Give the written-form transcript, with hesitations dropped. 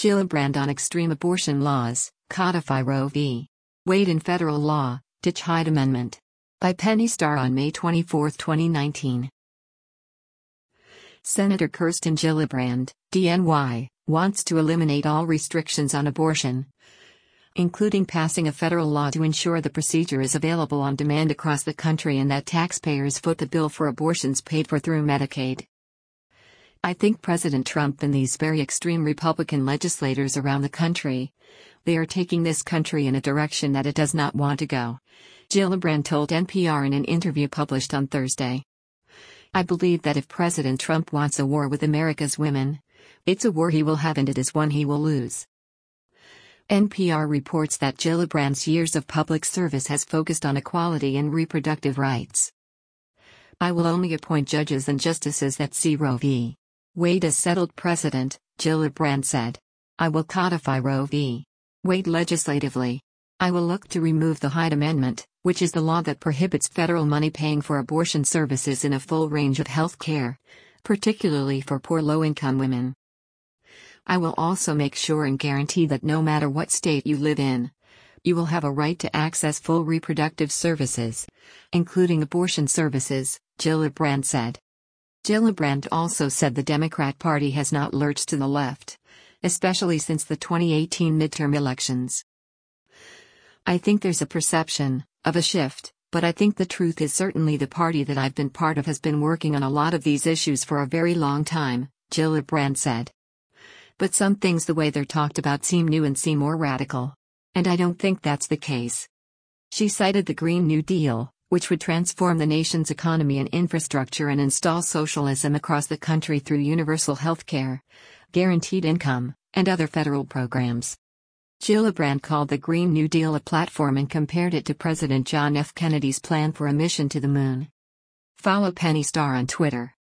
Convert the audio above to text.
Gillibrand on extreme abortion laws, codify Roe v. Wade in federal law, ditch Hyde Amendment. By Penny Starr on May 24, 2019. Senator Kirsten Gillibrand, DNY, wants to eliminate all restrictions on abortion, including passing a federal law to ensure the procedure is available on demand across the country and that taxpayers foot the bill for abortions paid for through Medicaid. I think President Trump and these very extreme Republican legislators around the country, they are taking this country in a direction that it does not want to go, Gillibrand told NPR in an interview published on Thursday. I believe that if President Trump wants a war with America's women, it's a war he will have and it is one he will lose. NPR reports that Gillibrand's years of public service has focused on equality and reproductive rights. I will only appoint judges and justices that see Roe v. Wade as settled precedent, Gillibrand said. I will codify Roe v. Wade legislatively. I will look to remove the Hyde Amendment, which is the law that prohibits federal money paying for abortion services in a full range of health care, particularly for poor low-income women. I will also make sure and guarantee that no matter what state you live in, you will have a right to access full reproductive services, including abortion services, Gillibrand said. Gillibrand also said the Democrat Party has not lurched to the left, especially since the 2018 midterm elections. I think there's a perception of a shift, but I think the truth is certainly the party that I've been part of has been working on a lot of these issues for a very long time, Gillibrand said. But some things the way they're talked about seem new and seem more radical. And I don't think that's the case. She cited the Green New Deal, which would transform the nation's economy and infrastructure and install socialism across the country through universal health care, guaranteed income, and other federal programs. Gillibrand called the Green New Deal a platform and compared it to President John F. Kennedy's plan for a mission to the moon. Follow Penny Starr on Twitter.